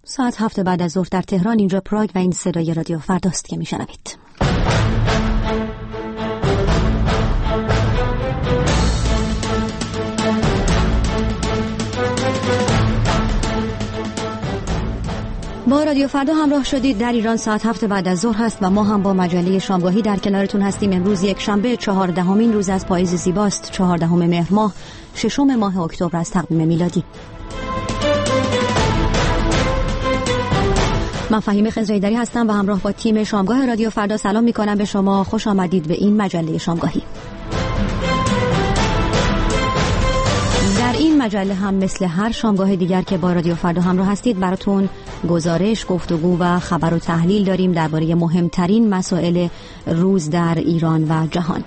ساعت 7 بعد از ظهر در تهران، اینجا پراگ و این صدای رادیو فرداست که میشنوید. با رادیو فردا همراه شدید. در ایران ساعت 7 بعد از ظهر هست و ما هم با مجله شامگاهی در کنارتون هستیم. امروز یک شنبه 14مین روز از پاییز زیباست، 14 مهر ماه، 6 ماه اکتبر از تقویم میلادی. من فهیمه خضرایی‌دری هستم و همراه با تیم شامگاه رادیو فردا سلام می‌کنم به شما. خوش آمدید به این مجله شامگاهی. در این مجله هم مثل هر شامگاه دیگر که با رادیو فردا همراه هستید، براتون گزارش، گفتگو و خبر و تحلیل داریم درباره مهمترین مسائل روز در ایران و جهان.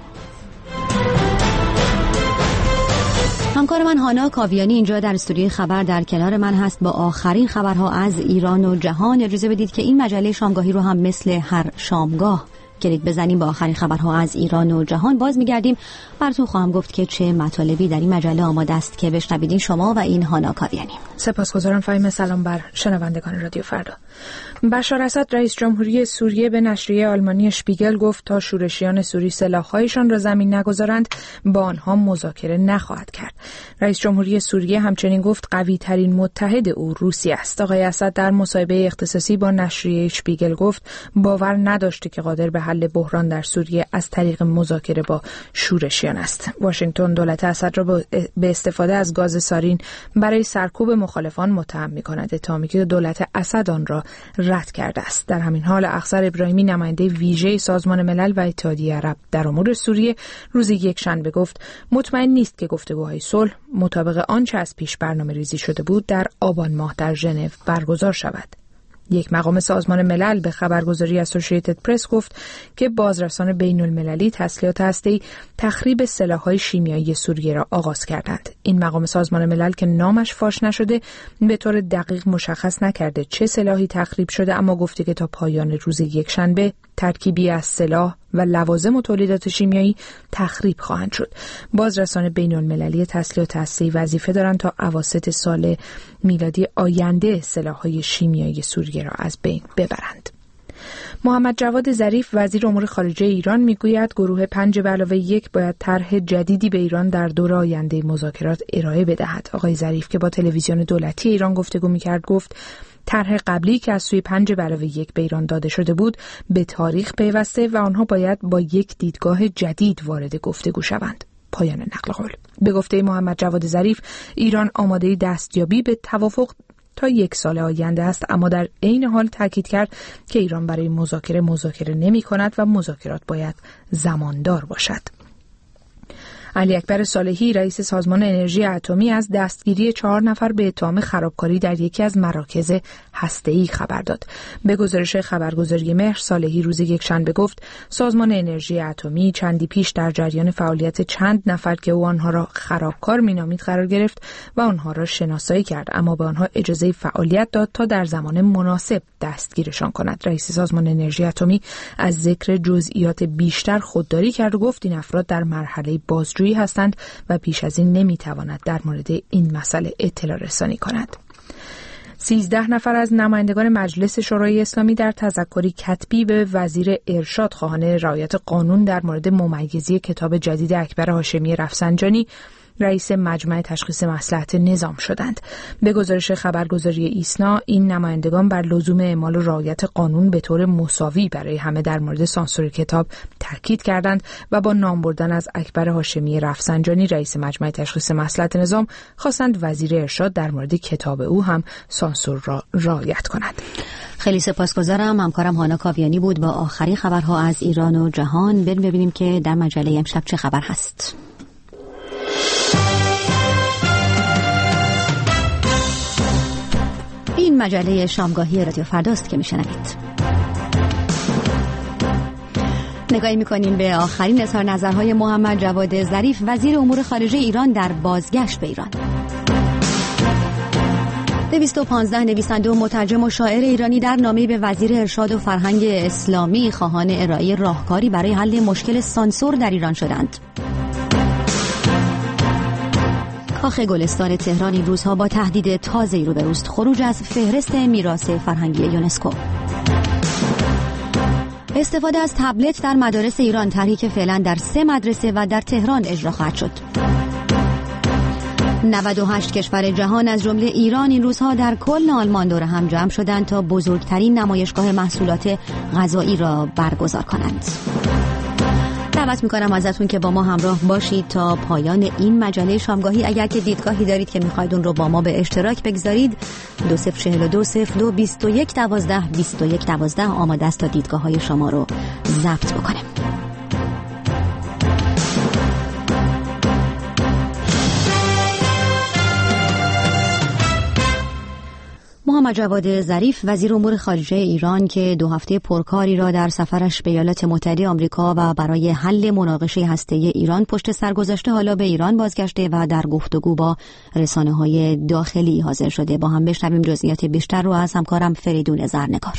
همکار من هانا کاویانی اینجا در استودیوی خبر در کنار من هست با آخرین خبرها از ایران و جهان. اجازه بدید که این مجله شامگاهی رو هم مثل هر شامگاه کلید بزنیم با آخرین خبرها از ایران و جهان. باز میگردیم براتون خواهم گفت که چه مطالبی در این مجله آماده است که بشنوید شما و این هانا کاویانی. سپاسگزارم فهیمه. سلام بر شنوندگان رادیو فردا. بشار اسد رئیس جمهوری سوریه به نشریه آلمانی شپیگل گفت تا شورشیان سوری سلاح‌هایشان را زمین نگذارند با آنها مذاکره نخواهد کرد. رئیس جمهوری سوریه همچنین گفت قوی ترین متحد او روسیه است. آقای اسد در مصاحبه اختصاصی با نشریه شپیگل گفت باور نداشته که قادر به حل بحران در سوریه از طریق مذاکره با شورشیان است. واشنگتن دولت اسد را به استفاده از گاز سارین برای سرکوب مخالفان متهم می‌کند، اتهامی که دولت اسد آن را رد کرده است. در همین حال اخضر ابراهیمی نماینده ویژه سازمان ملل و اتحادیه عرب در امور سوریه روز یکشنبه گفت مطمئن نیست که گفتگوهای صلح مطابق آنچه از پیش برنامه‌ریزی شده بود در آبان ماه در ژنو برگزار شود. یک مقام سازمان ملل به خبرگزاری اسوسییتد پرس گفت که بازرسان بین المللی تسلیحات هسته‌ای تخریب سلاح‌های شیمیایی سوریه را آغاز کردند. این مقام سازمان ملل که نامش فاش نشده به طور دقیق مشخص نکرده چه سلاحی تخریب شده، اما گفته که تا پایان روز یکشنبه ترکیبی از سلاح و لوازم و تولیدات شیمیایی تخریب خواهند شد. بازرسان بین المللی تسلیحات هسته‌ای وظیفه دارند تا اواسط سال میلادی آینده سلاح‌های شیمیایی سوریه را از بین ببرند. محمد جواد ظریف وزیر امور خارجه ایران میگوید گروه 5+1 باید طرح جدیدی به ایران در دور آینده مذاکرات ارائه بدهد. آقای ظریف که با تلویزیون دولتی ایران گفتگو میکرد گفت طرح قبلی که از سوی 5+1 به ایران داده شده بود به تاریخ پیوسته و آنها باید با یک دیدگاه جدید وارد گفتگو شوند. پایان نقل قول. به گفته محمد جواد ظریف ایران آماده دستیابی به توافق تا 1 سال آینده است، اما در عین حال تاکید کرد که ایران برای مذاکره نمی کند و مذاکرات باید زماندار باشد. علی اکبر صالحی رئیس سازمان انرژی اتمی از دستگیری 4 نفر به اتهام خرابکاری در یکی از مراکز هسته‌ای خبر داد. به گزارش خبرگزاری مهر، صالحی روز یکشنبه گفت سازمان انرژی اتمی چندی پیش در جریان فعالیت چند نفر که او آنها را خرابکار مینامید قرار گرفت و آنها را شناسایی کرد، اما به آنها اجازه فعالیت داد تا در زمان مناسب دستگیرشان کند. رئیس سازمان انرژی اتمی از ذکر جزئیات بیشتر خودداری کرد و گفت این افراد در مرحله بازجویی هستند و پیش از این نمیتواند در مورد این مسئله اطلاع رسانی کند. 13 نفر از نمایندگان مجلس شورای اسلامی در تذکری کتبی به وزیر ارشاد خواهان رعایت قانون در مورد ممیزی کتاب جدید اکبر هاشمی رفسنجانی رئیس مجمع تشخیص مصلحت نظام شدند. به گزارش خبرگزاری ایسنا، این نمایندگان بر لزوم اعمال و رعایت قانون به طور مساوی برای همه در مورد سانسور کتاب تاکید کردند و با نام بردن از اکبر هاشمی رفسنجانی رئیس مجمع تشخیص مصلحت نظام خواستند وزیر ارشاد در مورد کتاب او هم سانسور را رعایت کند. خیلی سپاسگزارم. همکارم هانا کاویانی بود با آخرین خبرها از ایران و جهان. بریم ببینیم که در مجله امشب چه خبر هست. این مجله شامگاهی رادیو فرداست که میشنوید. نگاهی میکنیم به آخرین اظهار نظرهای محمد جواد ظریف وزیر امور خارجه ایران در بازگشت به ایران. 215 نویسنده و مترجم و شاعر ایرانی در نامه‌ای به وزیر ارشاد و فرهنگ اسلامی خواهان ارائه راهکاری برای حل مشکل سانسور در ایران شدند. کاخ گلستان تهران این روزها با تهدید تازه‌ای روبروست: خروج از فهرست میراث فرهنگی یونسکو. استفاده از تبلت در مدارس ایران، طرحی که فعلا در 3 مدرسه و در تهران اجرا خواهد شد. 98 کشور جهان از جمله ایران این روزها در کل آلمان دور هم جمع شدند تا بزرگترین نمایشگاه محصولات غذایی را برگزار کنند. دعوت میکنم ازتون که با ما همراه باشید تا پایان این مجله شامگاهی. اگر که دیدگاهی دارید که میخواید اون رو با ما به اشتراک بگذارید، 2042022112 آماده است تا دیدگاه های شما رو ضبط بکنه. محمد جواد ظریف وزیر امور خارجه ایران که 2 هفته پرکاری را در سفرش به ایالات متحده آمریکا و برای حل مناقشه هسته‌ای ایران پشت سر گذاشته، حالا به ایران بازگشته و در گفتگو با رسانه‌های داخلی حاضر شده. با هم بشنویم جزئیات بیشتر رو از همکارم فریدون زرنگار.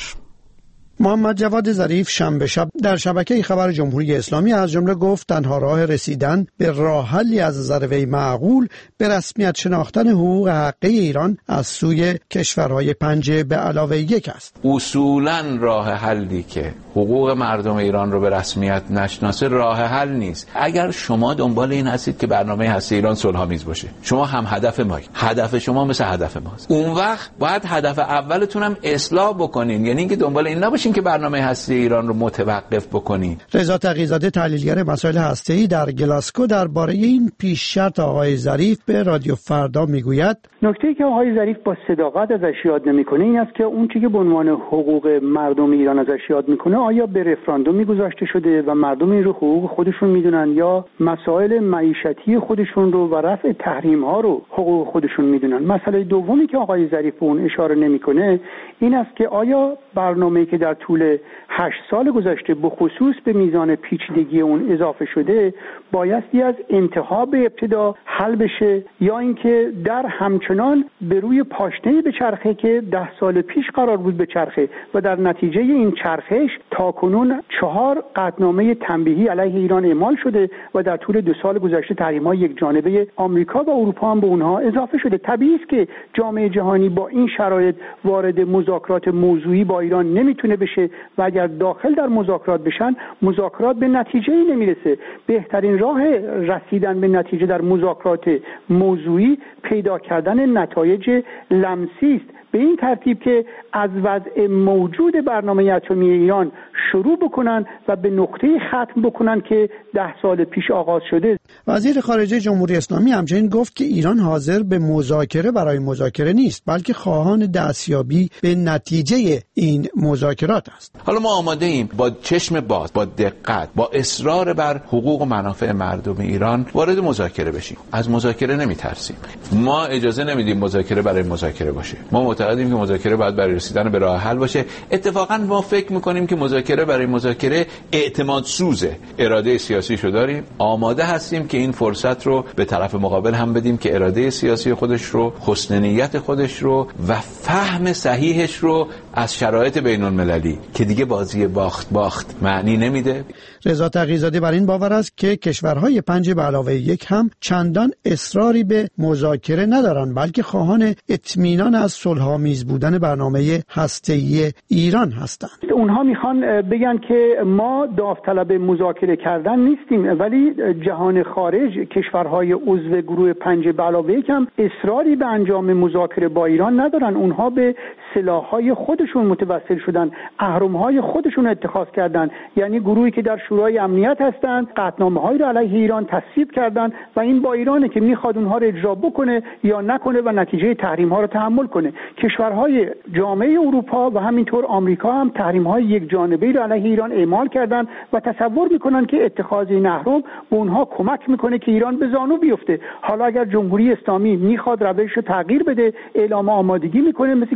محمد جواد ظریف شنبه شب در شبکه خبر جمهوری اسلامی از جمله گفت تنها راه رسیدن به راه حلی از نظر وی معقول به رسمیت شناختن حقوق حقیقی ایران از سوی کشورهای 5 به علاوه 1 است. اصولاً راه حلی که حقوق مردم ایران رو به رسمیت نشناسه راه حل نیست. اگر شما دنبال این هستید که برنامه هسته ایران صلح‌آمیز باشه، شما هم هدف مایید، هدف شما مثل هدف ماست، اون وقت باید هدف اولتون هم اصلاح بکنین، یعنی اینکه دنبال این نباشین که برنامه هسته ایران رو متوقف بکنین. رضا تقی‌زاده تحلیلگر مسائل هسته‌ای در گلاسکو درباره این پیش شرط آقای ظریف به رادیو فردا میگوید: نکته‌ای که آقای ظریف با صداقت ازش یاد نمی‌کنه این است که اون چیزی که به عنوان حقوق مردم ایران ازش یاد می‌کنه آیا به رفراندوم گذاشته شده و مردم این رو حقوق خودشون میدونن یا مسائل معیشتی خودشون رو و رفع تحریم‌ها رو حقوق خودشون میدونن. مسئله دومی که آقای ظریف به اون اشاره نمی‌کنه این است که آیا برنامه‌ای که در طول 8 سال گذشته به خصوص به میزان پیچیدگی اون اضافه شده بایستی از انتها به ابتدا حل بشه یا اینکه در همچنان به روی پاشنه‌ای بچرخه که 10 سال پیش قرار بود بچرخه و در نتیجه این چرخش تاکنون 4 قطعنامه تنبیهی علیه ایران اعمال شده و در طول 2 سال گذشته تحریم‌های یک جانبه آمریکا و اروپا هم به اونها اضافه شده. طبیعی است که جامعه جهانی با این شرایط وارد مذاکرات موضوعی با ایران نمیتونه بشه و اگر داخل در مذاکرات بشن مذاکرات به نتیجه‌ای نمیرسه. بهترین راه رسیدن به نتیجه در مذاکرات موضوعی پیدا کردن نتایج لمسی است، به این ترتیب که از وضع موجود برنامه اتمی ایران شروع بکنن و به نقطه ختم بکنن که 10 سال پیش آغاز شده. وزیر خارجه جمهوری اسلامی همچنین گفت که ایران حاضر به مذاکره برای مذاکره نیست، بلکه خواهان دستیابی به نتیجه این مذاکرات است. حالا ما آماده ایم با چشم باز، با دقت، با اصرار بر حقوق و منافع مردم ایران وارد مذاکره بشیم. از مذاکره نمیترسیم. ما اجازه نمیدیم مذاکره برای مذاکره باشه. ما معتقدیم که مذاکره باید برای رسیدن به راه حل باشه. اتفاقا ما فکر می‌کنیم که مذاکره برای مذاکره اعتماد سوزه. اراده سیاسیشو داریم، آماده هستیم که این فرصت رو به طرف مقابل هم بدیم که اراده سیاسی خودش رو، حسن نیت خودش رو و فهم صحیحش رو از شرایط بین‌المللی که دیگه بازی باخت معنی نمیده. رضا تقی‌زاده بر این باور است که کشورهای 5 به علاوه 1 هم چندان اصراری به مذاکره ندارند، بلکه خواهان اطمینان از صلح‌آمیز بودن برنامه هسته‌ای ایران هستند. اونها میخوان بگن که ما داوطلب مذاکره کردن نیستیم، ولی جهان خارج، کشورهای عضو گروه 5 به علاوه 1 هم اصراری به انجام مذاکره با ایران ندارن. اونها به سلاح‌های خودشون متوسل شدن، اهرم‌های خودشون اتخاذ کردن، یعنی گروهی که در شورای امنیت هستند قطعنامه‌هایی را علیه ایران تصویب کردن و این با ایرانه که میخواد اونها رو اجرا بکنه یا نکنه و نتیجه تحریم‌ها رو تحمل کنه. کشورهای جامعه اروپا و همینطور آمریکا هم تحریم‌های یک جانبه‌ای را علیه ایران اعمال کردن و تصور میکنن که اتخاذ این اهرم به اونها کمک میکنه که ایران به زانو بیفته. حالا اگر جمهوری اسلامی میخواد روش رو تغییر بده، اعلام آمادگی میکنه مثل کسی که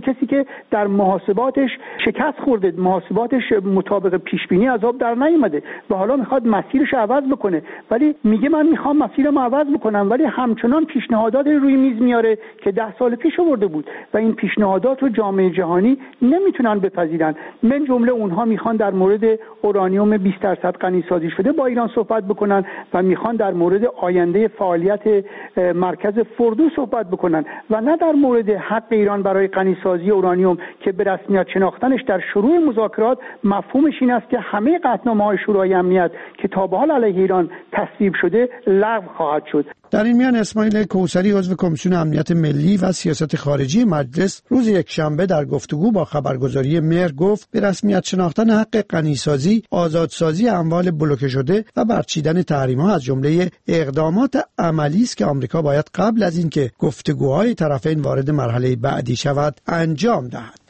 در محاسباتش شکست خورده، محاسباتش مطابق پیش بینی از آب در نیامده و حالا میخواد مسیرش عوض بکنه، ولی میگه من میخوام مسیرمو عوض بکنم، ولی همچنان پیشنهادات روی میز میاره که 10 سال پیش آورده بود و این پیشنهادات رو جامعه جهانی نمیتونن بپذیرن. من جمله اونها میخوان در مورد اورانیوم 20% غنیسازی شده با ایران صحبت بکنن و میخوان در مورد آینده فعالیت مرکز فردو صحبت بکنن و نه در مورد حق ایران برای غنیسازی اورانیوم که به رسمیت شناختنش در شروع مذاکرات مفهومش این است که همه قطعنامه‌های شورای امنیت که تا به حال علیه ایران تصویب شده لغو خواهد شد. در این میان اسماعیل کوثری عضو کمیسیون امنیت ملی و سیاست خارجی مجلس روز یکشنبه در گفتگو با خبرگزاری مهر گفت به رسمیت شناختن حق غنیسازی، آزادسازی اموال بلوکه شده و برچیدن تحریم‌ها از جمله اقدامات عملی است که آمریکا باید قبل از اینکه گفتگوهای طرفین وارد مرحله بعدی شود انجام دهد.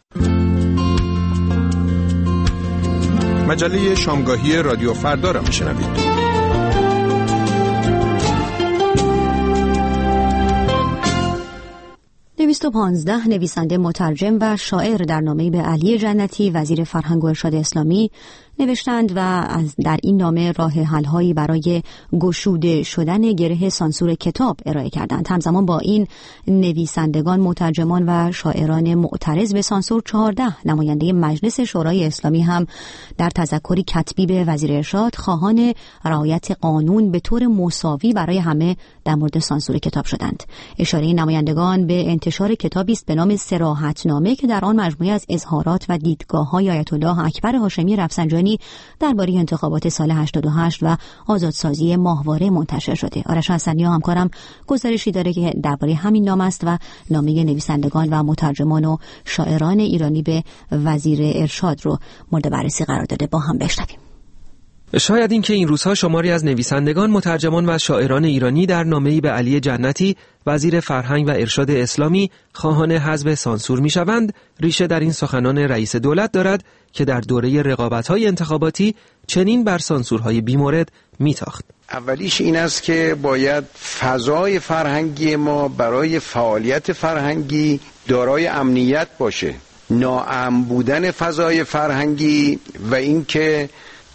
مجله شامگاهی رادیو فردا را میشنوید. 215 نویسنده، مترجم و شاعر در نامه‌ای به علی جنتی وزیر فرهنگ و ارشاد اسلامی نوشتند و در این نامه راه حل‌هایی برای گشوده شدن گره سانسور کتاب ارائه کردند. همزمان با این نویسندگان، مترجمان و شاعران معترض به سانسور 14 نماینده مجلس شورای اسلامی هم در تذکری کتبی به وزیر ارشاد خواهان رعایت قانون به طور مساوی برای همه در مورد سانسور کتاب شدند. اشاره این نمایندگان به انتشار کتابی است به نام صراحتنامه که در آن مجموعه از اظهارات و دیدگاه‌های آیت الله اکبر هاشمی رفسنجانی درباره انتخابات سال 88 و آزادسازی ماهواره منتشر شده. آرش حسنی همکارم گزارشی داره که درباره همین نامه است و نامه نویسندگان و مترجمان و شاعران ایرانی به وزیر ارشاد رو مورد بررسی قرار داده. با هم بشنویم. شاید این که این روزها شماری از نویسندگان، مترجمان و شاعران ایرانی در نامه‌ای به علی جنتی وزیر فرهنگ و ارشاد اسلامی خواهان حذف سانسور می‌شوند، ریشه در این سخنان رئیس دولت دارد که در دوره رقابت‌های انتخاباتی چنین بر سانسورهای بیمورد میتاخت. اولیش این است که باید فضای فرهنگی ما برای فعالیت فرهنگی دارای امنیت باشه. ناامن بودن فضای فرهنگی و اینکه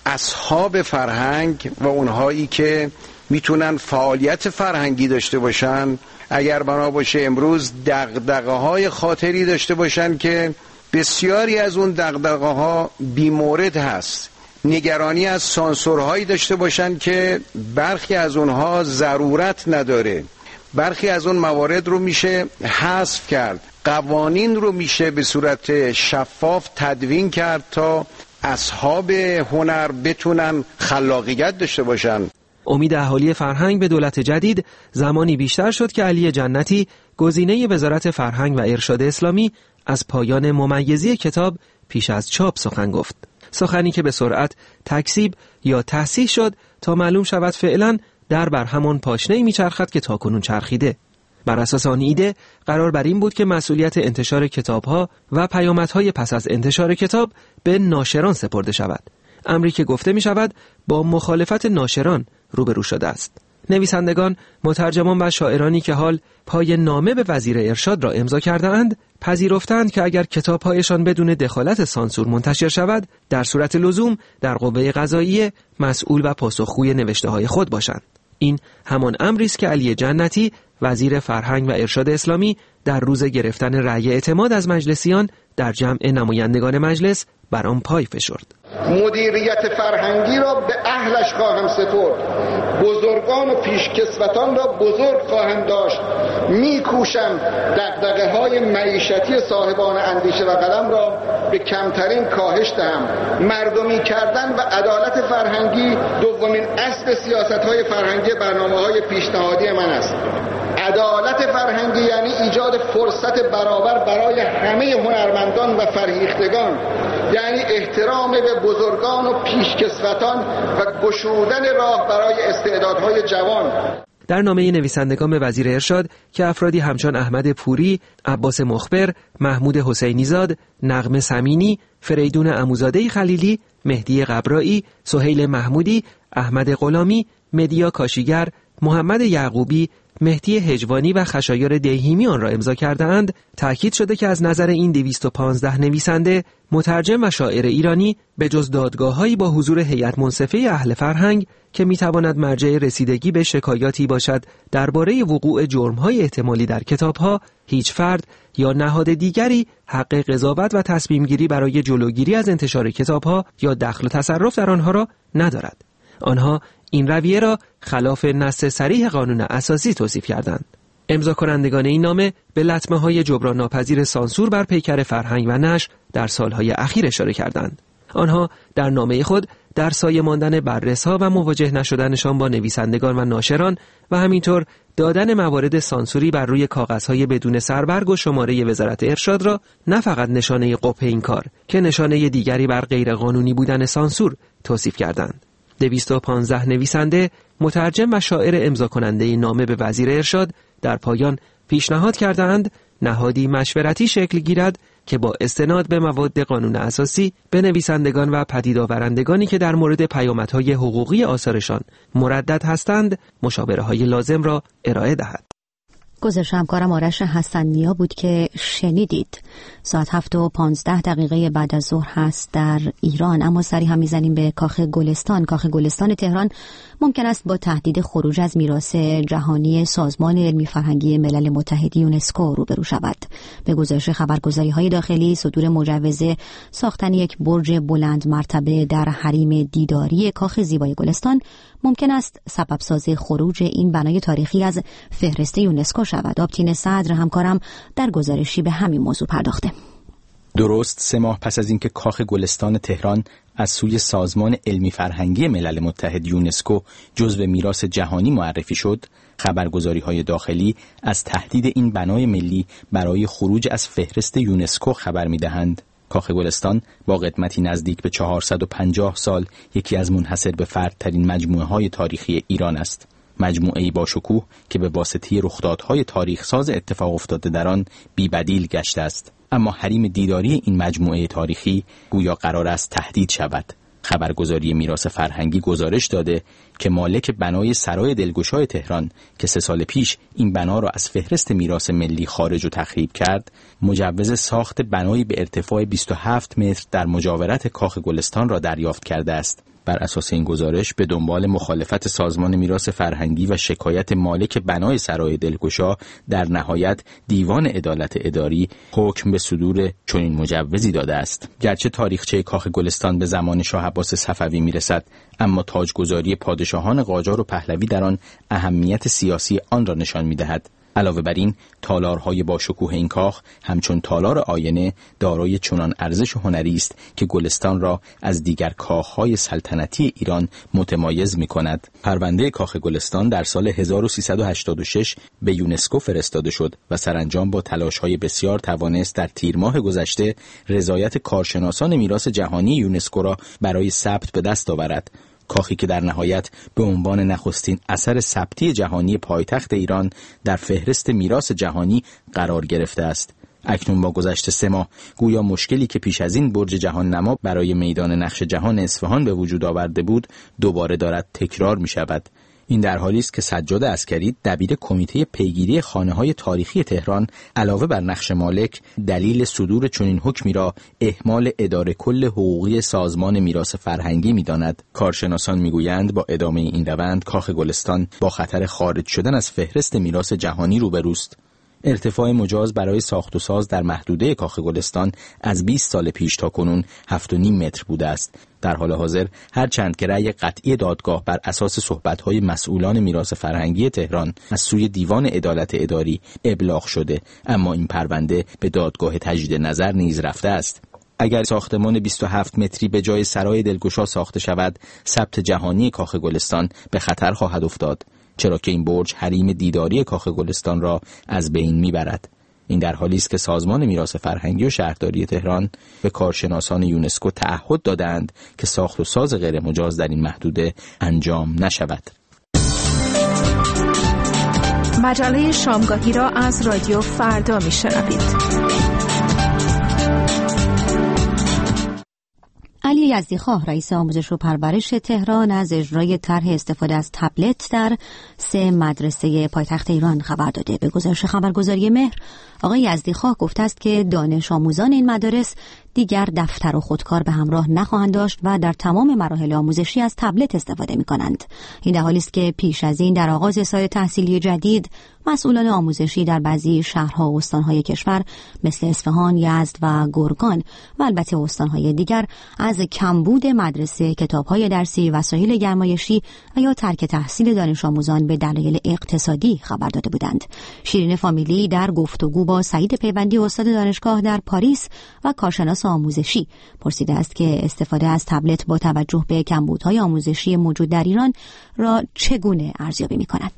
اصحاب فرهنگ و اونهایی که میتونن فعالیت فرهنگی داشته باشن، اگر بنا باشه امروز دغدغه‌های خاطری داشته باشن که بسیاری از اون دغدغه‌ها بیمورد هست، نگرانی از سانسورهایی داشته باشن که برخی از اونها ضرورت نداره، برخی از اون موارد رو میشه حذف کرد، قوانین رو میشه به صورت شفاف تدوین کرد تا اصحاب هنر بتونن خلاقیت داشته باشن. امید اهالی فرهنگ به دولت جدید زمانی بیشتر شد که علی جنتی گزینه وزارت فرهنگ و ارشاد اسلامی از پایان ممیزی کتاب پیش از چاپ سخن گفت. سخنی که به سرعت تکذیب یا تصحیح شد تا معلوم شود فعلا در بر همان پاشنه‌ای میچرخد که تاکنون چرخیده. بر اساس آن ایده قرار بر این بود که مسئولیت انتشار کتاب‌ها و پیامدهای پس از انتشار کتاب به ناشران سپرده شود. امری که گفته می شود با مخالفت ناشران روبرو شده است. نویسندگان، مترجمان و شاعرانی که حال پای نامه به وزیر ارشاد را امضا کرده اند، پذیرفتند که اگر کتاب‌هایشان بدون دخالت سانسور منتشر شود، در صورت لزوم در قوه قضاییه مسئول و پاسخگوی نوشته‌های خود باشند. این همان امری است که علی جنتی وزیر فرهنگ و ارشاد اسلامی در روز گرفتن رأی اعتماد از مجلسیان در جمع نمایندگان مجلس بر آن پای فشرد. مدیریت فرهنگی را به اهلش خواهم سپرد، بزرگان و پیشکسوتان را بزرگ خواهم داشت، میکوشم دغدغه‌های معیشتی صاحبان اندیشه و قلم را به کمترین کاهش دهم. مردمی کردن و عدالت فرهنگی دومین اصل سیاست‌های فرهنگی برنامه‌های پیشنهادی من است. عدالت فرهنگی یعنی ایجاد فرصت برابر برای همه هنرمندان و فرهیختگان، یعنی احترام به بزرگان و پیشکسوتان و گشودن راه برای استعدادهای جوان. در نامه نویسندگان به وزیر ارشاد که افرادی همچون احمد پوری، عباس مخبر، محمود حسینیزاد، نغمه سمینی، فریدون عموزاده خلیلی، مهدی قبرایی، سهیل محمودی، احمد غلامی، مدیا کاشیگر، محمد یعقوبی، مهدی هجوانی و خشایار دیهیمی آن را امضا کرده‌اند، تأکید شده که از نظر این 215 نویسنده، مترجم و شاعر ایرانی به جز دادگاه‌هایی با حضور هیئت منصفه اهل فرهنگ که می‌تواند مرجع رسیدگی به شکایاتی باشد درباره وقوع جرم‌های احتمالی در کتاب‌ها، هیچ فرد یا نهاد دیگری حق قضاوت و تصمیم‌گیری برای جلوگیری از انتشار کتاب‌ها یا دخل و تصرف در آنها را ندارد. آنها این رویه را خلاف نص صریح قانون اساسی توصیف کردند. امضا کنندگان این نامه به لطمه‌های جبران ناپذیر سانسور بر پیکر فرهنگ و نشر در سالهای اخیر اشاره کردند. آنها در نامه خود در سایه ماندن بررس‌ها و مواجه نشدنشان با نویسندگان و ناشران و همینطور دادن موارد سانسوری بر روی کاغذهای بدون سربرگ و شماره وزارت ارشاد را نه فقط نشانه قبح این کار که نشانه دیگری بر غیرقانونی بودن سانسور توصیف کردند. 215 نویسنده، مترجم و شاعر امضا کننده نامه به وزیر ارشاد در پایان پیشنهاد کردند نهادی مشورتی شکل گیرد که با استناد به مواد قانون اساسی به نویسندگان و پدید آورندگانی که در مورد پیامدهای حقوقی آثارشان مردد هستند مشاوره‌های لازم را ارائه دهد. گزارش همکارم آرش حسن‌نیا بود که شنیدید. ساعت 7:15 بعد از ظهر هست در ایران، اما سری هم میزنیم به کاخ گلستان. کاخ گلستان تهران ممکن است با تهدید خروج از میراث جهانی سازمان علمی فرهنگی ملل متحد یونسکو روبرو شود. به گزارش خبرگزاری‌های داخلی، صدور مجوز ساختن یک برج بلند مرتبه در حریم دیداری کاخ زیبای گلستان ممکن است سبب ساز خروج این بنای تاریخی از فهرست یونسکو شود. آبتین صدر همکارم در گزارشی به همین موضوع پرداخته. درست 3 ماه پس از اینکه کاخ گلستان تهران از سوی سازمان علمی فرهنگی ملل متحد یونسکو جزو میراث جهانی معرفی شد، خبرگزاری‌های داخلی از تهدید این بنای ملی برای خروج از فهرست یونسکو خبر می‌دهند. کاخ گلستان با قدمتی نزدیک به 450 سال یکی از منحصر به فرد ترین مجموعه‌های تاریخی ایران است. مجموعه‌ای با شکوه که به واسطه رخدادهای تاریخ ساز اتفاق افتاده در آن بی‌بدیل گشته است. اما حریم دیداری این مجموعه تاریخی گویا قرار است تهدید شود. خبرگزاری میراث فرهنگی گزارش داده که مالک بنای سرای دلگشای تهران که 3 سال پیش این بنا را از فهرست میراث ملی خارج و تخریب کرد، مجوز ساخت بنایی به ارتفاع 27 متر در مجاورت کاخ گلستان را دریافت کرده است. بر اساس این گزارش به دنبال مخالفت سازمان میراث فرهنگی و شکایت مالک بنای سرای دلگشا، در نهایت دیوان عدالت اداری حکم به صدور چنین مجوزی داده است. گرچه تاریخچه کاخ گلستان به زمان شاه عباس صفوی میرسد، اما تاجگذاری پادشاهان قاجار و پهلوی در آن اهمیت سیاسی آن را نشان می‌دهد. علاوه بر این، تالارهای با شکوه این کاخ همچون تالار آینه دارای چنان ارزش هنری است که گلستان را از دیگر کاخهای سلطنتی ایران متمایز می‌کند. پرونده کاخ گلستان در سال 1386 به یونسکو فرستاده شد و سرانجام با تلاش‌های بسیار توانست در تیر ماه گذشته رضایت کارشناسان میراث جهانی یونسکو را برای ثبت به دست آورد. کاخی که در نهایت به عنوان نخستین اثر ثبتی جهانی پایتخت ایران در فهرست میراث جهانی قرار گرفته است. اکنون با گذشت 3 ماه گویا مشکلی که پیش از این برج جهان نما برای میدان نقش جهان اصفهان به وجود آورده بود دوباره دارد تکرار می شود. این در حالی است که سجاد عسکری دبیر کمیته پیگیری خانه‌های تاریخی تهران علاوه بر نقش مالک دلیل صدور چنین حکمی را اهمال اداره کل حقوقی سازمان میراث فرهنگی می‌داند. کارشناسان می‌گویند با ادامه این روند کاخ گلستان با خطر خارج شدن از فهرست میراث جهانی روبروست. ارتفاع مجاز برای ساخت و ساز در محدوده کاخ گلستان از 20 سال پیش تا کنون 7.5 متر بوده است. در حال حاضر هرچند که رأی قطعی دادگاه بر اساس صحبت‌های مسئولان میراث فرهنگی تهران از سوی دیوان عدالت اداری ابلاغ شده، اما این پرونده به دادگاه تجدید نظر نیز رفته است. اگر ساختمان 27 متری به جای سرای دلگشا ساخته شود، ثبت جهانی کاخ گلستان به خطر خواهد افتاد، چرا که این برج حریم دیداری کاخ گلستان را از بین میبرد. این در حالی است که سازمان میراث فرهنگی و شهرداری تهران به کارشناسان یونسکو تعهد دادند که ساخت و ساز غیر مجاز در این محدوده انجام نشود. مجله شامگاهی را از رادیو فردا میشنوید. علی یزدیخواه رئیس آموزش و پرورش تهران از اجرای طرح استفاده از تبلت در 3 مدرسه پایتخت ایران خبر داده. به گزارش خبرگزاری مهر، آقای یزدیخواه گفته است که دانش آموزان این مدارس دیگر دفتر و خودکار به همراه نخواهند داشت و در تمام مراحل آموزشی از تبلت استفاده می‌کنند. این در حالی است که پیش از این در آغاز سال تحصیلی جدید مسئولان آموزشی در بعضی شهرها و استان‌های کشور مثل اصفهان، یزد و گرگان و البته استان‌های دیگر از کمبود مدرسه، کتاب‌های درسی، وسایل گرمایشی و یا ترک تحصیل دانش آموزان به دلایل اقتصادی خبر داده بودند. شیرین فامیلی در گفتگو با سعید پیوندی استاد دانشگاه در پاریس و کارشناس آموزشی پرسیده است که استفاده از تبلت با توجه به کمبودهای آموزشی موجود در ایران را چگونه ارزیابی می‌کند.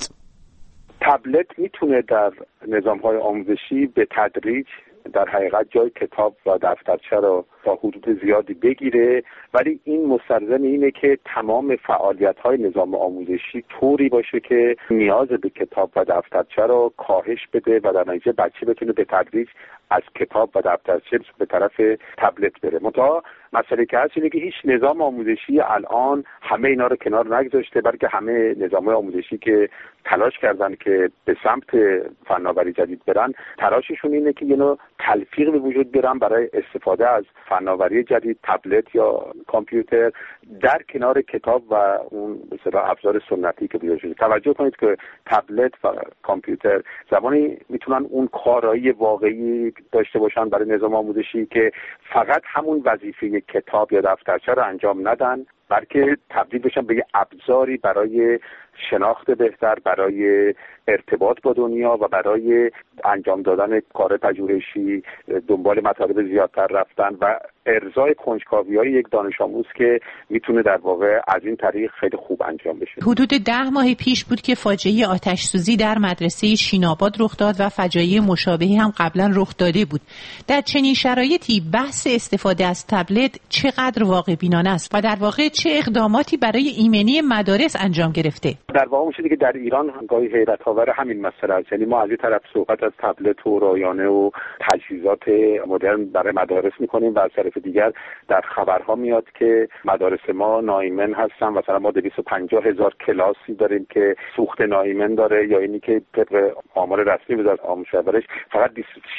تبلت میتونه در نظام‌های آموزشی به تدریج در حقیقت جای کتاب و دفترچه را تا حدود زیادی بگیره، ولی این مستلزم اینه که تمام فعالیت‌های نظام آموزشی طوری باشه که نیاز به کتاب و دفترچه را کاهش بده و در نتیجه بچه بتونه به تدریج از کتاب و دفترچه به طرف تبلت بره. منتها مسئله که هست اینه که هیچ نظام آموزشی الان همه اینا رو کنار نگذاشته، بلکه همه نظام‌های آموزشی که تلاش کردن که به سمت فناوری جدید برن، تلاششون اینه که یه نوع تلفیق به وجود بیارن برای استفاده از فناوری جدید، تبلت یا کامپیوتر در کنار کتاب و اون مثلا ابزار سنتی که بیاد شده. توجه کنید که تبلت و کامپیوتر زمانی میتونن اون کارایی واقعی داشته باشن برای نظام آموزشی که فقط همون وظیفه کتاب یا دفترچه رو انجام ندن، بلکه تبدیل بشن به یه ابزاری برای شناخت بهتر، برای ارتباط با دنیا و برای انجام دادن کار پژوهشی، دنبال مطالب زیادتر رفتن و ارضای کنجکاوی‌های یک دانش آموز که میتونه در واقع از این طریق خیلی خوب انجام بشه. حدود 10 ماه پیش بود که فاجعه آتش سوزی در مدرسه شیناباد رخ داد و فجایع مشابهی هم قبلا رخ داده بود. در چنین شرایطی بحث استفاده از تبلت چقدر واقع بینانه است و در واقع چه اقداماتی برای ایمنی مدارس انجام گرفته؟ در واقع میشه که در ایران گاهی حیرت آور همین مسئله است. یعنی ما از این طرف صحبت از تبلت و رایانه و تجهیزات مدرن برای مدارس میکنیم و از طرف دیگر در خبرها میاد که مدارس ما ناایمن هستن. مثلا ما 250,000 کلاسی داریم که سوخت ناایمن داره، یا اینی که طبق آمار رسمی وزارت آموزش و پرورش فقط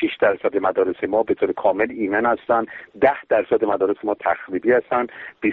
26% مدارس ما به طور کامل ایمن هستن، 10% مدارس ما تخریبی هستن،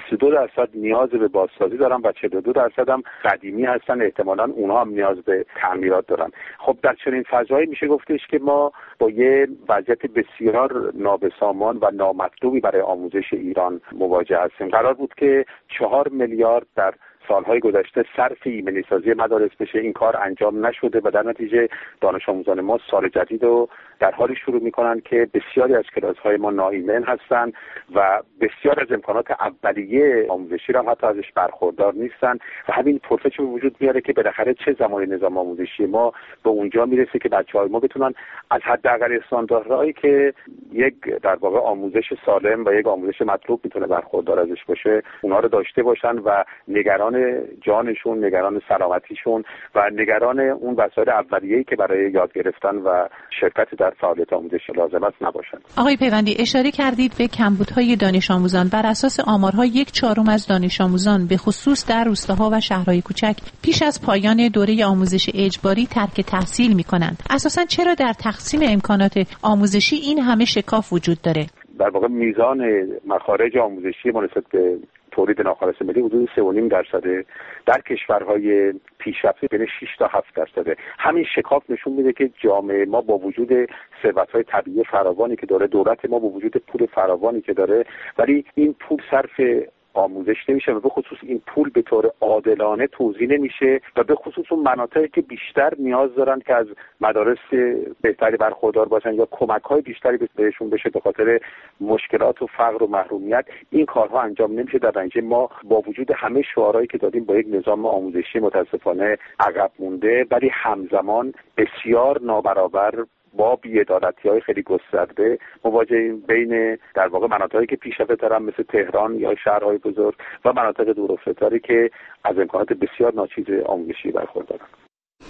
22% نیاز به بازسازی دارن و 42% هم قدیمی هستن، احتمالاً اونها هم نیاز به تعمیرات دارن. خب در چنین فضایی میشه گفتش که ما با یه وضعیت بسیار نابسامان و نامطلوبی برای آموزش ایران مواجه هستیم. قرار بود که 4 میلیارد در سالهای گذشته صرف ایمنی سازی مدارس بشه، این کار انجام نشده و در نتیجه دانش آموزان ما سال جدید رو در حالی شروع میکنن که بسیاری از کلاس‌های ما ناایمن هستن و بسیار از امکانات اولیه آموزشی را هم حتی ازش برخوردار نیستن و همین پرسش به وجود میاره که بالاخره چه زمانی نظام آموزشی ما به اونجا میرسه که بچه‌های ما بتونن از حداقل استانداردهایی که یک در واقع آموزش سالم و یک آموزش مطلوب میتونه برخوردار ازش باشه اونها رو داشته باشن و نگران جانشون، نگران سلامتیشون و نگران اون وسایل اولیه‌ای که برای یاد گرفتن و شرکت در فعالیت آموزشی لازم است نباشند. آقای پیوندی، اشاره کردید به کمبودهای دانش آموزان. بر اساس آمارها 1/4 از دانش آموزان به خصوص در روستاها و شهرهای کوچک پیش از پایان دوره آموزش اجباری ترک تحصیل می‌کنند. اساساً چرا در تقسیم امکانات آموزشی این همه شکاف وجود داره؟ در واقع میزان مخارج آموزشی نسبت به تولید ناخالص ملی حدود 3.5% در کشورهای پیشرفته بین 6 تا 7%. همین شکاف نشون میده که جامعه ما با وجود ثروت‌های طبیعی فراوانی که داره، دولت ما با وجود پول فراوانی که داره، ولی این پول صرف آموزش نمیشه و به خصوص این پول به طور عادلانه توزیع نمیشه و به خصوص اون مناطقی که بیشتر نیاز دارن که از مدارس بهتری برخوردار باشن یا کمک‌های بیشتری بهشون بشه به خاطر مشکلات و فقر و محرومیت، این کارها انجام نمیشه. در نتیجه ما با وجود همه شعارهایی که دادیم با یک نظام آموزشی متاسفانه عقب مونده، ولی همزمان بسیار نابرابر با بی‌عدالتی‌های خیلی گسترده مواجهیم بین در واقع مناطقی که پیشرفته‌ترن مثل تهران یا شهرهای بزرگ و مناطق دورافتادی که از امکانات بسیار ناچیز آموزشی برخوردارن.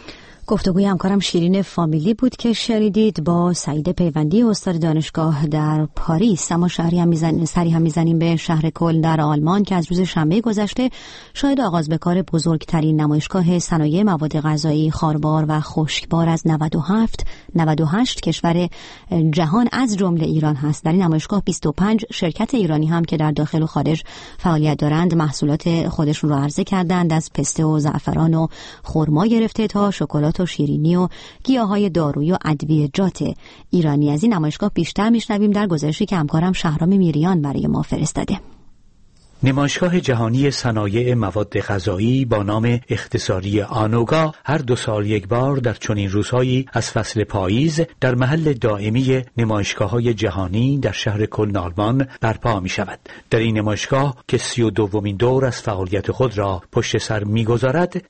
گفتگوی همکارم شیرین فامیلی بود که شنیدید با سعید پیوندی استاد دانشگاه در پاریس. اما سری هم میزنیم به شهر کلن در آلمان که از روز شنبه گذشته شاهد آغاز به کار بزرگترین نمایشگاه صنایع مواد غذایی خاربار و خشکبار از 98 کشور جهان از جمله ایران هست. در این نمایشگاه 25 شرکت ایرانی هم که در داخل و خارج فعالیت دارند محصولات خودشون رو عرضه کردند، از پسته و زعفران و خرما گرفته تا شکلات و شیرینی و گیاهای دارویی و ادویه‌جات ایرانی. از این نمایشگاه بیشتر میشنویم در گزارشی که همکارم شهرام میریان برای ما فرستاده. نمایشگاه جهانی صنایع مواد غذایی با نام اختصاری آنوگا هر 2 سال یک بار در چنین روزهایی از فصل پاییز در محل دائمی نمایشگاه‌های جهانی در شهر کلن آلمان برپا می شود. در این نمایشگاه که 32مین دور از فعالیت خود را پشت سر می‌گذارد،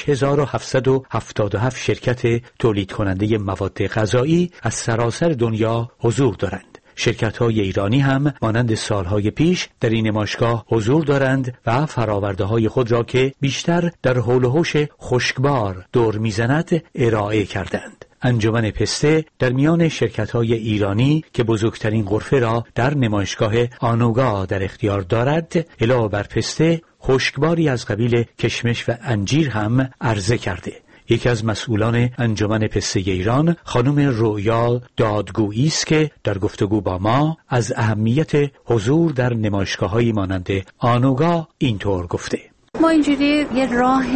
6777 شرکت تولید کننده مواد غذایی از سراسر دنیا حضور دارند. شرکت‌های ایرانی هم مانند سالهای پیش در این نمایشگاه حضور دارند و فرآورده‌های خود را که بیشتر در حول و حوش خشکبار دور می‌زند ارائه کردند. انجمن پسته در میان شرکت‌های ایرانی که بزرگترین غرفه را در نمایشگاه آنوگا در اختیار دارد، علاوه بر پسته خشکباری از قبیل کشمش و انجیر هم عرضه کرده. یکی از مسئولان انجمن پسته ایران خانم رویا دادگویی است که در گفتگو با ما از اهمیت حضور در نمایشگاه‌های مانند آنوگا اینطور گفته: ما اینجوری یه راه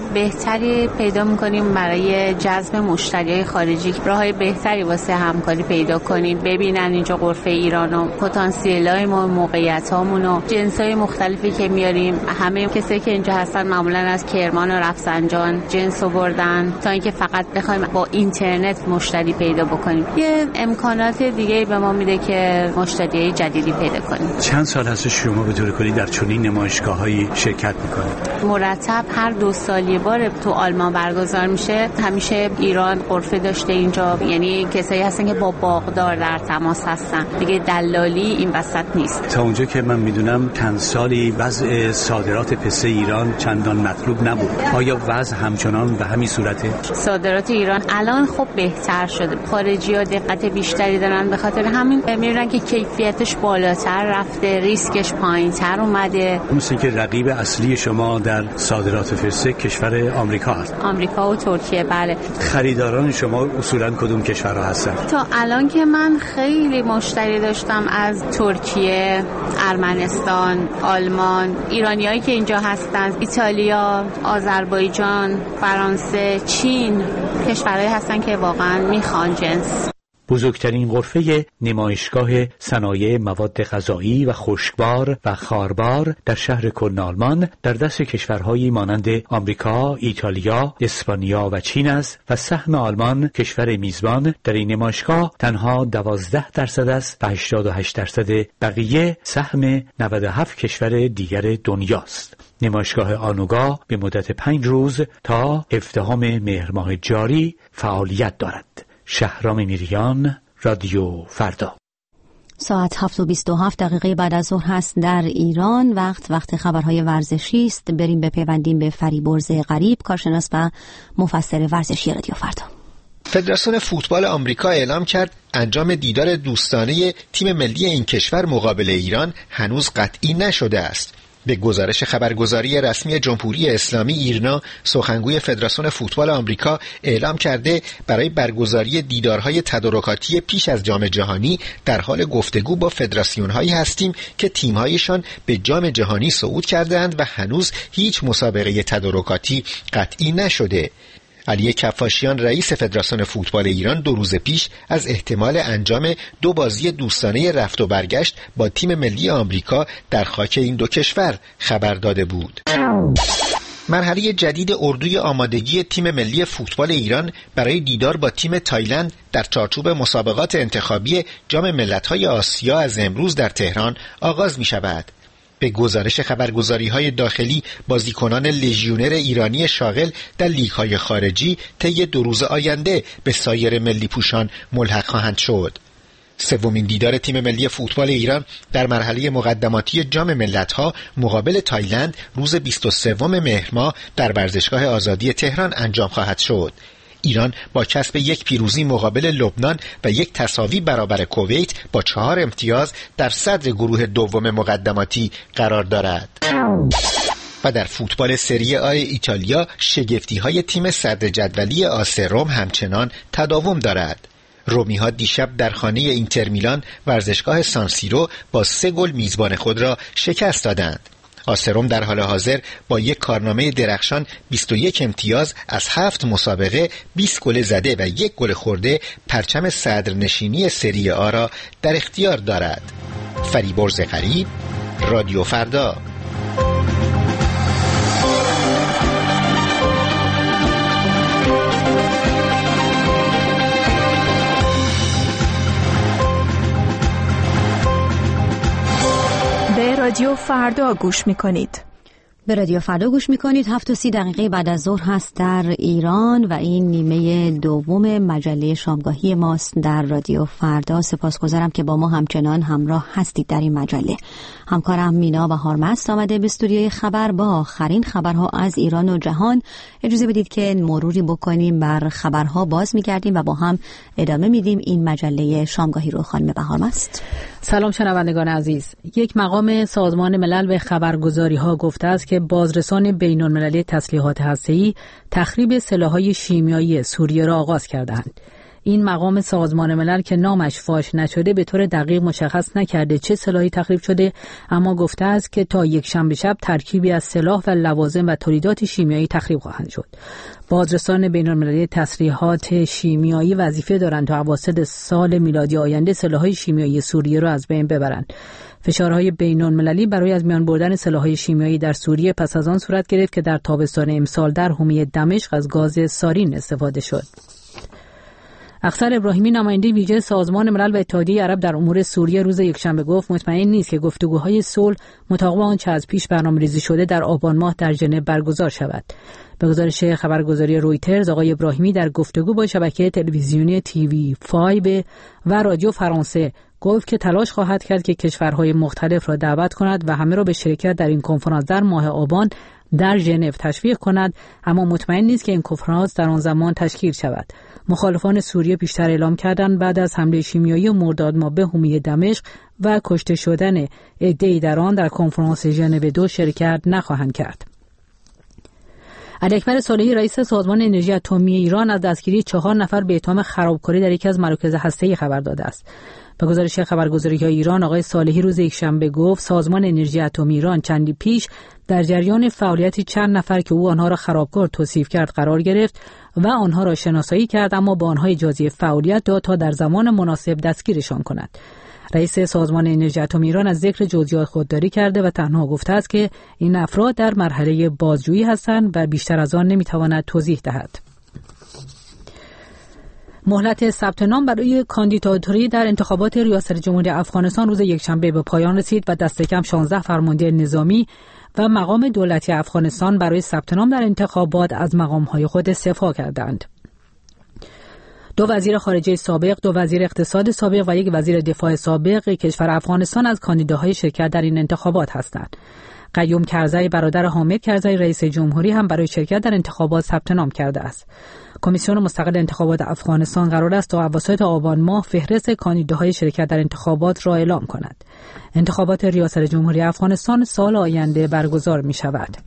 بهتری پیدا می‌کنیم برای جذب مشتریای خارجی، راه‌های بهتری واسه همکاری پیدا کنیم، ببینن اینجا غرفه ایران و پتانسیل‌های ما، موقعیت‌هامون و جنس‌های مختلفی که میاریم. همه کسایی که اینجا هستن معمولاً از کرمان و رفسنجان جنس آوردن تا اینکه فقط بخوایم با اینترنت مشتری پیدا بکنیم. یه امکانات دیگه به ما میده که مشتریای جدیدی پیدا کنیم. چند سال هست شما به طور کلی در چنین نمایشگاه‌هایی شرکت می‌کنید؟ مرتب هر 2 سال یه بار تو آلمان برگزار میشه. همیشه ایران غرفه داشته اینجا، یعنی کسایی هستن که با باغدار در تماس هستن، دیگه دلالی این وسط نیست. تا اونجا که من میدونم چند سالی وضع صادرات پسته ایران چندان مطلوب نبود. آیا وضع همچنان به همین صورته؟ صادرات ایران الان خب بهتر شده، خارجی‌ها دقت بیشتری دارن، به خاطر همین میبینن که کیفیتش بالاتر رفته، ریسکش پایین‌تر اومده. مثل که رقیب اصلی شما در صادرات پسته کشور آمریکا هست. آمریکا و ترکیه. بله. خریداران شما اصولاً کدوم کشورها هستن؟ تا الان که من خیلی مشتری داشتم از ترکیه، ارمنستان، آلمان، ایرانیایی که اینجا هستن، ایتالیا، آذربایجان، فرانسه، چین، کشورهایی هستن که واقعاً میخوان جنس. بزرگترین غرفه نمایشگاه صنایع مواد غذایی و خشکبار و خاربار در شهر کلن آلمان در دست کشورهایی مانند آمریکا، ایتالیا، اسپانیا و چین است و سهم آلمان کشور میزبان در این نمایشگاه تنها 12% است و 88% بقیه سهم 97 کشور دیگر دنیاست. نمایشگاه آنوگا به مدت 5 روز تا 17 مهر ماه جاری فعالیت دارد. شهرام میریان، رادیو فردا. ساعت 7:27 بعد از ظهر هست در ایران. وقت خبرهای ورزشی است. بریم بپیوندیم به فریبرز غریب، کارشناس و مفسر ورزشی رادیو فردا. فدراسیون فوتبال آمریکا اعلام کرد انجام دیدار دوستانه تیم ملی این کشور مقابل ایران هنوز قطعی نشده است. به گزارش خبرگزاری رسمی جمهوری اسلامی ایرنا، سخنگوی فدراسیون فوتبال آمریکا اعلام کرده برای برگزاری دیدارهای تدارکاتی پیش از جام جهانی در حال گفتگو با فدراسیون‌هایی هستیم که تیم‌هایشان به جام جهانی صعود کردند و هنوز هیچ مسابقه تدارکاتی قطعی نشده. علی کفاشیان رئیس فدراسیون فوتبال ایران 2 روز پیش از احتمال انجام 2 بازی دوستانه رفت و برگشت با تیم ملی آمریکا در خاک این 2 کشور خبر داده بود. مرحله جدید اردوی آمادگی تیم ملی فوتبال ایران برای دیدار با تیم تایلند در چارچوب مسابقات انتخابی جام ملت‌های آسیا از امروز در تهران آغاز می‌شود. به گزارش خبرگزاری‌های داخلی، بازیکنان لژیونر ایرانی شاغل در لیگ‌های خارجی طی 2 روز آینده به سایر ملی پوشان ملحق خواهند شد. سومین دیدار تیم ملی فوتبال ایران در مرحله مقدماتی جام ملت‌ها مقابل تایلند روز 23 مهر ماه در ورزشگاه آزادی تهران انجام خواهد شد. ایران با کسب 1 پیروزی مقابل لبنان و 1 تساوی برابر کویت با 4 امتیاز در صدر گروه دوم مقدماتی قرار دارد. و در فوتبال سری آ ایتالیا شگفتی‌های تیم صدر جدولی آس روم همچنان تداوم دارد. رومی‌ها دیشب در خانه اینتر میلان ورزشگاه سانسیرو با 3 گل میزبان خود را شکست دادند. آس روم در حال حاضر با یک کارنامه درخشان 21 امتیاز از 7 مسابقه 20 گل زده و 1 گل خورده پرچم صدرنشینی سری آ را در اختیار دارد. فریبرز غریب، رادیو فردا. رادیو فردا گوش میکنید. به رادیو فردا گوش میکنید. 7:30 بعد از ظهر هست در ایران و این نیمه دوم مجله شامگاهی ماست در رادیو فردا. سپاسگزارم که با ما همچنان همراه هستید در این مجله. همکارم مینا بهارمست آمده به استودیوی خبر با آخرین خبرها از ایران و جهان. اجازه بدید که مروری بکنیم بر خبرها، باز میگردیم و با هم ادامه میدیم این مجله شامگاهی رو. خانم بهارمست. سلام شنوندگان عزیز. یک مقام سازمان ملل به خبرگزاری‌ها گفته است که بازرسان بین‌المللی تسلیحات هسته‌ای تخریب سلاح‌های شیمیایی سوریه را آغاز کردند. این مقام سازمان ملل که نامش فاش نشده به طور دقیق مشخص نکرده چه سلاحی تخریب شده، اما گفته است که تا یک شنبه شب ترکیبی از سلاح و لوازم و تولیدات شیمیایی تخریب خواهند شد. بازرسان بین‌المللی تسلیحات شیمیایی وظیفه دارند تا اواسط سال میلادی آینده سلاح‌های شیمیایی سوریه را از بین ببرند. فشارهای بین‌المللی برای از میان بردن سلاح‌های شیمیایی در سوریه پس از آن صورت گرفت که در تابستان امسال در حومه دمشق از گاز سارین استفاده شد. افسر ابراهیمی نماینده ویژه سازمان ملل و اتحادیه عرب در امور سوریه روز یکشنبه گفت مطمئن نیست که گفتگوهای صلح مطابق آنچه از پیش برنامه‌ریزی شده در آبان ماه در ژنو برگزار شود. به گزارش خبرگزاری رویترز، آقای ابراهیمی در گفتگو با شبکه تلویزیونی TV5 و رادیو فرانسه گفت که تلاش خواهد کرد که کشورهای مختلف را دعوت کند و همه را به شرکت در این کنفرانس در ماه آبان در ژنو تشویق کند، اما مطمئن نیست که این کنفرانس در آن زمان تشکیل شود. مخالفان سوریه پیشتر اعلام کردند بعد از حمله شیمیایی مرداد ماه به حومه دمشق و کشته شدن عده‌ای در آن در کنفرانس ژنو 2 شرکت نخواهند کرد. علی اکبر صالحی رئیس سازمان انرژی اتمی ایران از دستگیری 4 نفر به اتهام خرابکاری در یکی از مراکز هسته‌ای خبر داده است. به گزارش خبرگزاری‌های ایران، آقای صالحی روز یکشنبه گفت سازمان انرژی اتمی ایران چندی پیش در جریان فعالیتی چند نفر که او آنها را خرابکار توصیف کرد قرار گرفت و آنها را شناسایی کرد، اما با آنها اجازه فعالیت داد تا در زمان مناسب دستگیرشان کند. رئیس سازمان انرژی اتمی ایران از ذکر جزئیات خودداری کرده و تنها گفته است که این افراد در مرحله بازجویی هستند و بیشتر از آن نمیتواند توضیح دهد. مهلت ثبت نام برای کاندیداتوری در انتخابات ریاست جمهوری افغانستان روز یکشنبه به پایان رسید و دست کم 16 فرمانده نظامی و مقام دولتی افغانستان برای ثبت نام در انتخابات از مقام‌های خود استعفا کردند. 2 وزیر خارجه سابق، 2 وزیر اقتصاد سابق و 1 وزیر دفاع سابق کشور افغانستان از کاندیداهای شرکت در این انتخابات هستند. قیوم کرزی برادر حامد کرزی رئیس جمهوری هم برای شرکت در انتخابات ثبت نام کرده است. کمیسیون مستقل انتخابات افغانستان قرار است تا اواسط آبان ماه فهرست کاندیداهای شرکت در انتخابات را اعلام کند. انتخابات ریاست جمهوری افغانستان سال آینده برگزار می شود.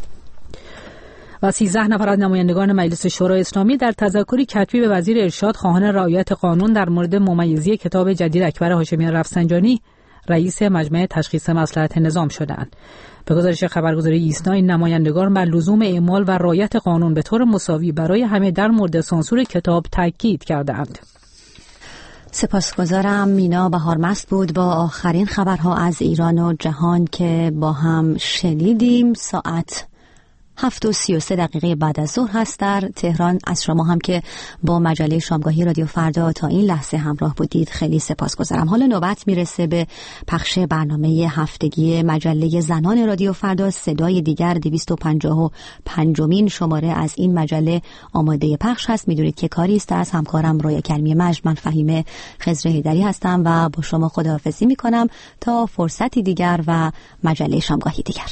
و 13 نفر از نمایندگان مجلس شورای اسلامی در تذکری کتبی به وزیر ارشاد خواهان رعایت قانون در مورد ممیزی کتاب جدید اکبر هاشمی رفسنجانی رئیس مجمع تشخیص مصلحت نظام شدند. به گزارش خبرگزاری ایسنا، این نمایندگان بر لزوم اعمال و رعایت قانون به طور مساوی برای همه در مورد سانسور کتاب تاکید کردند. سپاسگزارم. مینا بهارمست بود با آخرین خبرها از ایران و جهان که با هم شنیدیم. ساعت 7:33 بعد از ظهر هست در تهران. از شما هم که با مجله شامگاهی رادیو فردا تا این لحظه همراه بودید خیلی سپاسگزارم. حالا نوبت میرسه به پخش برنامه هفتگی مجله زنان رادیو فردا. صدای دیگر 255مین شماره از این مجله آماده پخش هست. میدونید که کاری است از همکارم رویا کلمی مجد. من فهیمه خضر هیدری هستم و با شما خداحافظی میکنم تا فرصتی دیگر و مجله شامگاهی دیگر.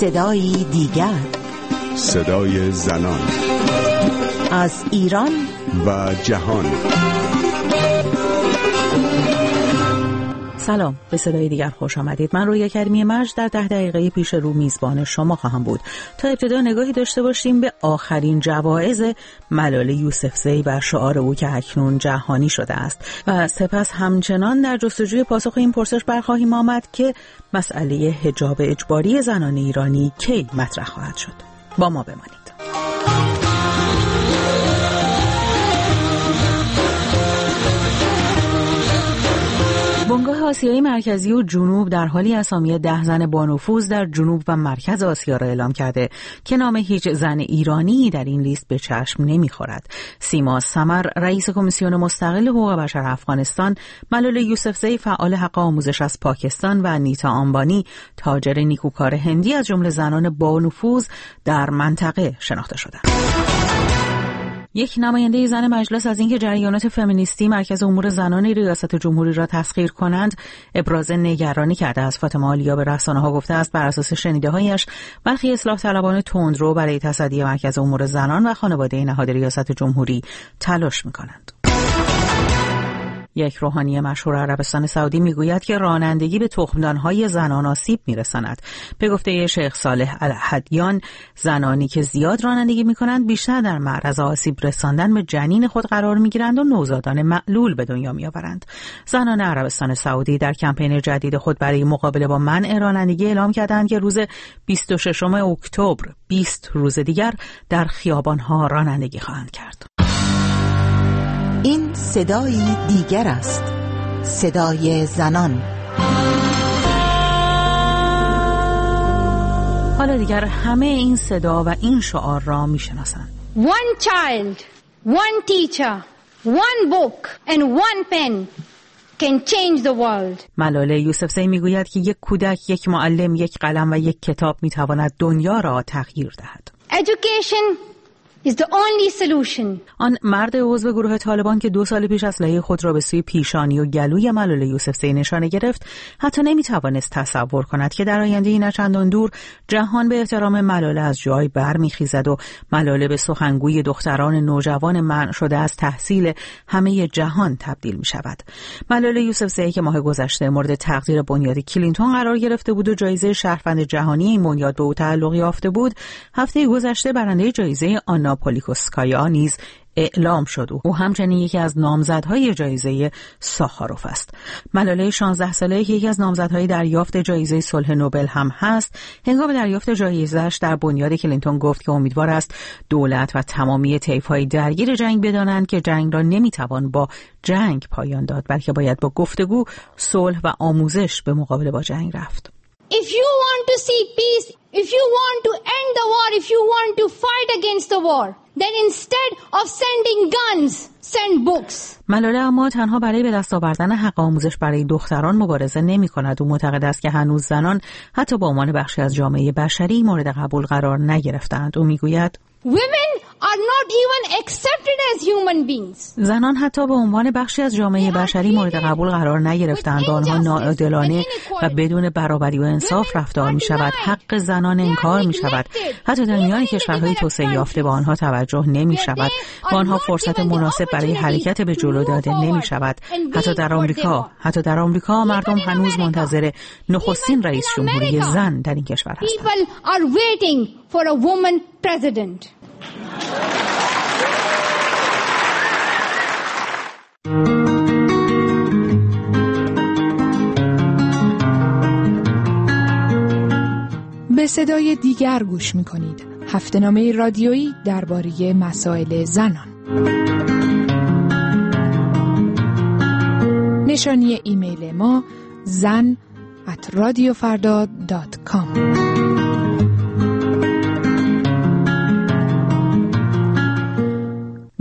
صدایی دیگر، صدای زنان از ایران و جهان. سلام، به صدای دیگر خوش آمدید. من رویا کریمی مجد در 10 دقیقه پیش رو میزبان شما خواهم بود تا ابتدا نگاهی داشته باشیم به آخرین جوایز ملال یوسفزئی بر شعار او که اکنون جهانی شده است و سپس همچنان در جستجوی پاسخ این پرسش برخواهیم آمد که مسئله حجاب اجباری زنان ایرانی کی مطرح خواهد شد. با ما بمانید. بنگاه آسیای مرکزی و جنوب در حالی اسامی 10 زن بانفوذ در جنوب و مرکز آسیا را اعلام کرده که نام هیچ زن ایرانی در این لیست به چشم نمی‌خورد. سیما سمر، رئیس کمیسیون مستقل حقوق بشر افغانستان، ملال یوسفزئی فعال حق آموزش از پاکستان و نیتا آمبانی، تاجر نیکوکار هندی از جمله زنان بانفوذ در منطقه شناخته شدند. یک نماینده زن مجلس از اینکه جریانات فمینیستی مرکز امور زنان ریاست جمهوری را تسخیر کنند ابراز نگرانی کرده است. فاطمه آلیا به رسانه‌ها گفته است بر اساس شنیده‌هایش برخی اصلاح طلبان تندرو برای تصدی مرکز امور زنان و خانواده نهاد ریاست جمهوری تلاش می‌کنند. یک روحانی مشهور عربستان سعودی میگوید که رانندگی به تخمدان‌های زنان آسیب میرساند. به گفته شیخ صالح الحدیان، زنانی که زیاد رانندگی میکنند بیشتر در معرض آسیب رساندن به جنین خود قرار میگیرند و نوزادان معلول به دنیا میآورند. زنان عربستان سعودی در کمپین جدید خود برای مقابله با منع رانندگی اعلام کردند که روز 26 اکتبر 20 روز دیگر در خیابان‌ها رانندگی خواهند کرد. این صدایی دیگر است، صدای زنان. حالا دیگر همه این صدا و این شعار را میشناسند. One child, one teacher, one book and one pen can change the world. ملال یوسفزئی میگوید که یک کودک، یک معلم، یک قلم و یک کتاب میتواند دنیا را تغییر دهد. Education is the only solution. آن مرد عضو گروه طالبان که 2 سال پیش اسلحه خود را به سوی پیشانی و گلوی ملال یوسفزئی نشانه گرفت حتی نمیتوانست تصور کند که در آینده نه چندان دور جهان به احترام ملال از جای برمیخیزد و ملال به سخنگوی دختران نوجوان منع شده از تحصیل همه جهان تبدیل می شود. ملال یوسفزئی که ماه گذشته مورد تقدیر بنیاد کلینتون قرار گرفته بود و جایزه شهروند جهانی این بنیاد به او تعلق یافته بود، هفته گذشته برنده جایزه آنا پولیکوسکایا نیز اعلام شد. او همچنین یکی از نامزدهای جایزه ساخاروف است. ملاله 16 ساله که یکی از نامزدهای دریافت جایزه صلح نوبل هم هست، هنگام دریافت جایزه‌اش در بنیاد کلینتون گفت که امیدوار است دولت و تمامی طیف‌های درگیر جنگ بدانند که جنگ را نمیتوان با جنگ پایان داد، بلکه باید با گفتگو، صلح و آموزش به مقابله با جنگ رفت. If you want to see peace, if you want to end the war, if you want to fight against the war, then instead of sending guns, send books. ملاله اما تنها برای به دست آوردن حق آموزش برای دختران مبارزه نمی کند. او معتقد است که هنوز زنان حتی به عنوان بخشی از جامعه بشری مورد قبول قرار نگرفتند. او میگوید Women are not even accepted as human beings. زنان حتی به عنوان بخشی از جامعه بشری مورد قبول قرار نگرفتند. آنها ناعادلانه و بدون برابری و انصاف رفتار می شود. حق زنان انکار می شود. حتی در میان کشورهای توسعه یافته به آنها توجه نمی شود. با آنها فرصت مناسب برای حرکت به جلو داده نمی شود. حتی در آمریکا مردم هنوز منتظر نخستین رئیس جمهوری زن در این کشور هستند. People are waiting for a woman president. به صدای دیگر گوش می‌کنید. هفته‌نامه رادیویی درباره مسائل زنان. نشانی ایمیل ما zan@radiofarda.com.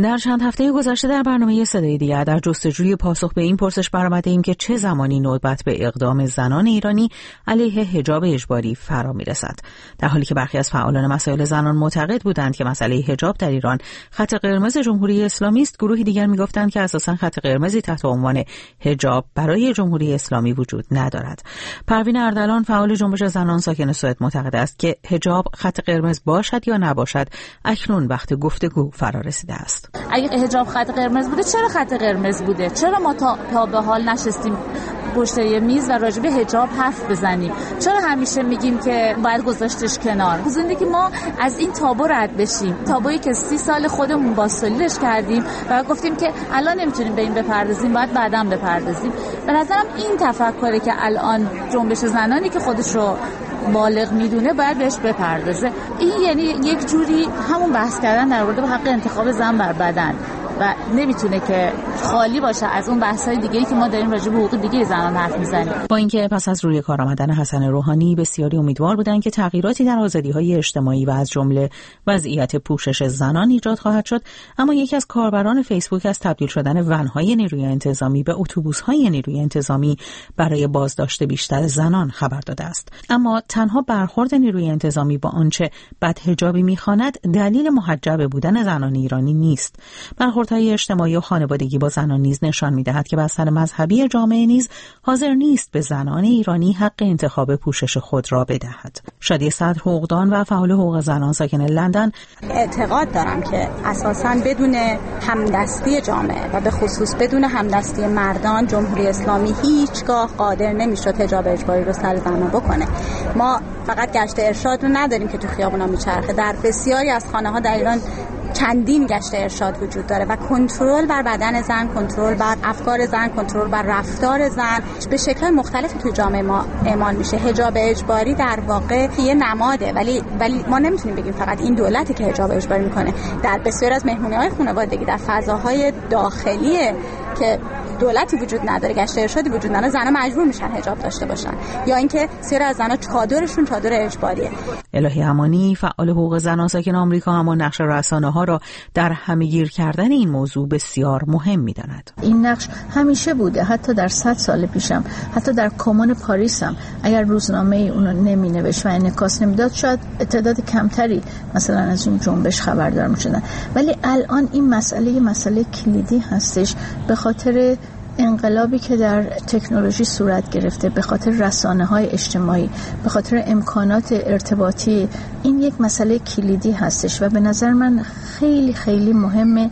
در چند هفته گذشته در برنامه صدای دیگر در جستجوی پاسخ به این پرسش برآمده ایم که چه زمانی نوبت به اقدام زنان ایرانی علیه حجاب اجباری فرا میرسد، در حالی که برخی از فعالان مسائل زنان معتقد بودند که مسئله حجاب در ایران خط قرمز جمهوری اسلامی است. گروهی دیگر میگفتند که اساساً خط قرمزی تحت عنوان حجاب برای جمهوری اسلامی وجود ندارد. پروین اردلان فعال جنبش زنان ساکن سوئد معتقد است که حجاب خط قرمز باشد یا نباشد اکنون وقت گفتگو فرا رسیده است. اگه حجاب خط قرمز بوده چرا خط قرمز بوده؟ چرا ما تا به حال نشستیم پشت یه میز و راجع به حجاب حرف بزنیم؟ چرا همیشه میگیم که باید گذاشتش کنار؟ حضوری که ما از این تابو رد بشیم، تابویی که 30 سال خودمون باستولیش کردیم و گفتیم که الان نمیتونیم به این بپردازیم، باید بعداً بپردازیم. به نظرم این تفکری که الان جنبش زنانی که خودش رو بالغ میدونه باید بهش بپردازه. این یعنی یک جوری همون بحث کردن در مورد حق انتخاب زن بر بدن و نمیتونه که خالی باشه از اون بحث‌های دیگه‌ای که ما داریم راجع به حقوق دیگه زنان حرف میزنیم. با اینکه پس از روی کار آمدن حسن روحانی بسیاری امیدوار بودند که تغییراتی در آزادی‌های اجتماعی و از جمله وضعیت پوشش زنان ایجاد خواهد شد، اما یکی از کاربران فیسبوک از تبدیل شدن ون‌های نیروی انتظامی به اتوبوس‌های نیروی انتظامی برای بازداشت بیشتر زنان خبر داده است. اما تنها برخورد نیروی انتظامی با آنچه بدحجابی می‌خواند دلیل محجب بودن زنان ایرانی نیست. برخوردهای اجتماعی و خانوادگی با زنان نیز نشان می‌دهد که بستر مذهبی جامعه نیز حاضر نیست به زنان ایرانی حق انتخاب پوشش خود را بدهد. شادی صدر حقوقدان و فعال حقوق زنان ساکن لندن: اعتقاد دارم که اساساً بدون همدستی جامعه و به خصوص بدون همدستی مردان جمهوری اسلامی هیچگاه قادر نمی‌شد حجاب اجباری رو سر زنان بکنه. ما فقط گشت ارشاد رو نداریم که تو خیابونا میچرخه، در بسیاری از خانه‌ها در ایران چندین گشت ارشاد وجود داره و کنترل بر بدن زن، کنترل بر افکار زن، کنترل بر رفتار زن به شکل مختلفی توی جامعه ما اعمال میشه. حجاب اجباری در واقع یه نماده، ولی ما نمیتونیم بگیم فقط این دولتی که حجاب اجباری میکنه. در بسیار از مهمونی‌های خانوادگی در فضاهای داخلی که دولتی وجود نداره، گشت ارشادی وجود نداره، زن‌ها مجبور میشن حجاب داشته باشن، یا اینکه سری از زن‌ها چادرشون چادر اجباریه. الهی امانی فعال حقوق زنان ساکن آمریکا اما نقش رسانه‌ها را در همه‌گیر کردن این موضوع بسیار مهم می‌داند. این نقش همیشه بوده، حتی در 100 سال پیشم، حتی در کمون پاریس هم اگر روزنامه اون رو نمی‌نوشت و انعکاس نمی‌داد شاید تعداد کمتری مثلا از این جنبش خبردار می‌شدن. ولی الان این مسئله کلیدی هستش به خاطر انقلابی که در تکنولوژی صورت گرفته، به خاطر رسانه‌های اجتماعی، به خاطر امکانات ارتباطی. این یک مسئله کلیدی هستش و به نظر من خیلی خیلی مهمه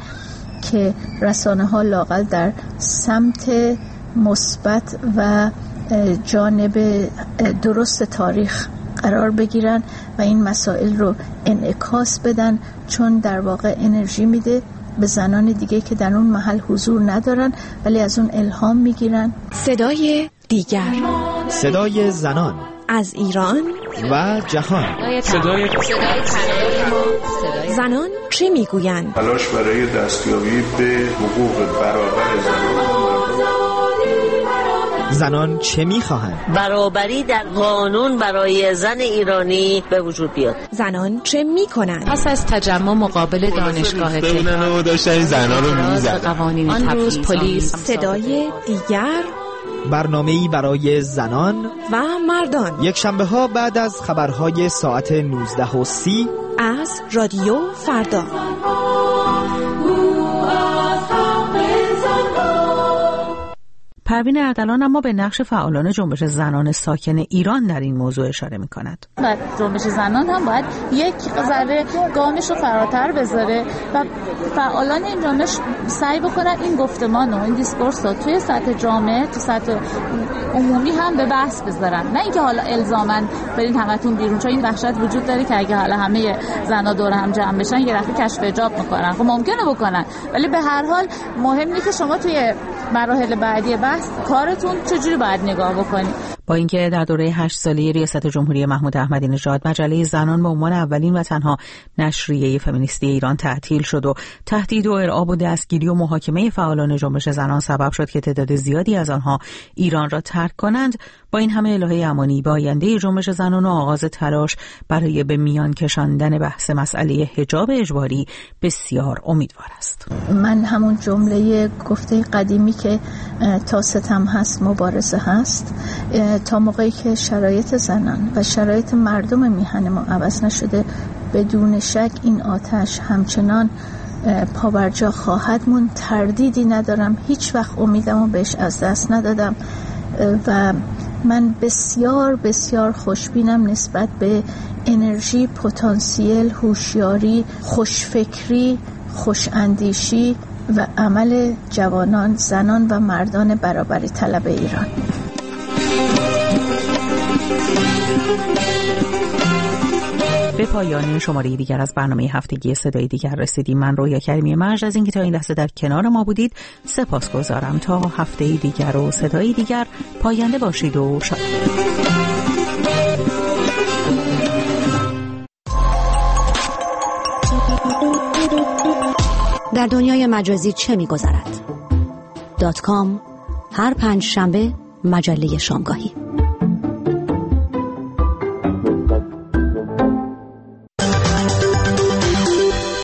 که رسانه‌ها لااقل در سمت مثبت و جانب درست تاریخ قرار بگیرن و این مسائل رو انعکاس بدن، چون در واقع انرژی میده به زنان دیگه که در اون محل حضور ندارن ولی از اون الهام میگیرن. صدای دیگر، صدای زنان از ایران و جهان. صدای زنان چه میگویند؟ تلاش برای دستیابی به حقوق برابر زنان چه میخواهند؟ برابری در قانون برای زن ایرانی به وجود بیاد. زنان چه میکنند؟ پس از تجمع مقابل دانشگاه تهران داشتن زنان رو میزدن. آن روز پلیس. صدای دیگر، برنامه‌ای برای زنان و مردان، یک شنبه ها بعد از خبرهای ساعت 19:30 از رادیو فردا. پروین اردلان اما به نقش فعالان جنبش زنان ساکن ایران در این موضوع اشاره می‌کند. و جنبش زنان هم باید یک ذره گامش رو فراتر بذاره و فعالان این جنبش سعی بکنن این گفتمان و این دیسکورس رو توی سطح جامعه، تو سطح عمومی هم به بحث بذارن، نه اینکه حالا الزاماً برین همتون بیرون، چون این وحشت وجود داره که اگه حالا همه زنا دور هم جمع بشن یه دفعه کشف حجاب میکنن. خب ممکنه بکنن، ولی به هر حال مهمه که شما توی مراحل بعدی بحث کارتون چجوری باید نگاه بکنید. با اینکه در دوره 8 ساله ریاست جمهوری محمود احمدی نژاد مجله زنان به عنوان اولین و تنها نشریه فمینیستی ایران تعطیل شد و تهدید و ارعاب و دستگیری و محاکمه فعالان جنبش زنان سبب شد که تعداد زیادی از آنها ایران را ترک کنند، با این همه الهه امانی با آینده جنبش زنان و آغاز تلاش برای به میان کشاندن بحث مسئله حجاب اجباری بسیار امیدوار است. من همون جمله گفته قدیمی که تا ستم هست مبارزه هست، تا موقعی که شرایط زنان و شرایط مردم میهن ما عوض نشده بدون شک این آتش همچنان پابرجا خواهد موند. تردیدی ندارم، هیچ وقت امیدمو بهش از دست ندادم و من بسیار بسیار خوشبینم نسبت به انرژی، پتانسیل، هوشیاری، خوشفکری، خوشاندیشی و عمل جوانان، زنان و مردان برابری طلب ایران. به پایان شماره دیگر از برنامه هفتگی صدای دیگر رسیدیم. من رویا کریمی مرج از اینکه تا این لحظه در کنار ما بودید سپاسگزارم. تا هفته دیگر و صدای دیگر پاینده باشید و شاد. در دنیای مجازی چه می‌گذرد؟ .com هر 5 شنبه مجله شامگاهی.